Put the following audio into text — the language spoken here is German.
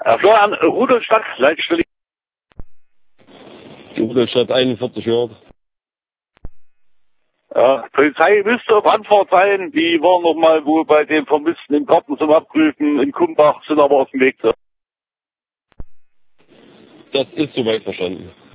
Florian, Rudolstadt, Leitstelle. Rudolstadt 41 Jahre. Ja, Polizei müsste auf Antwort sein. Die waren noch mal wohl bei den Vermissten im Garten zum Abprüfen in Kumbach, sind aber auf dem Weg. Das ist soweit verstanden.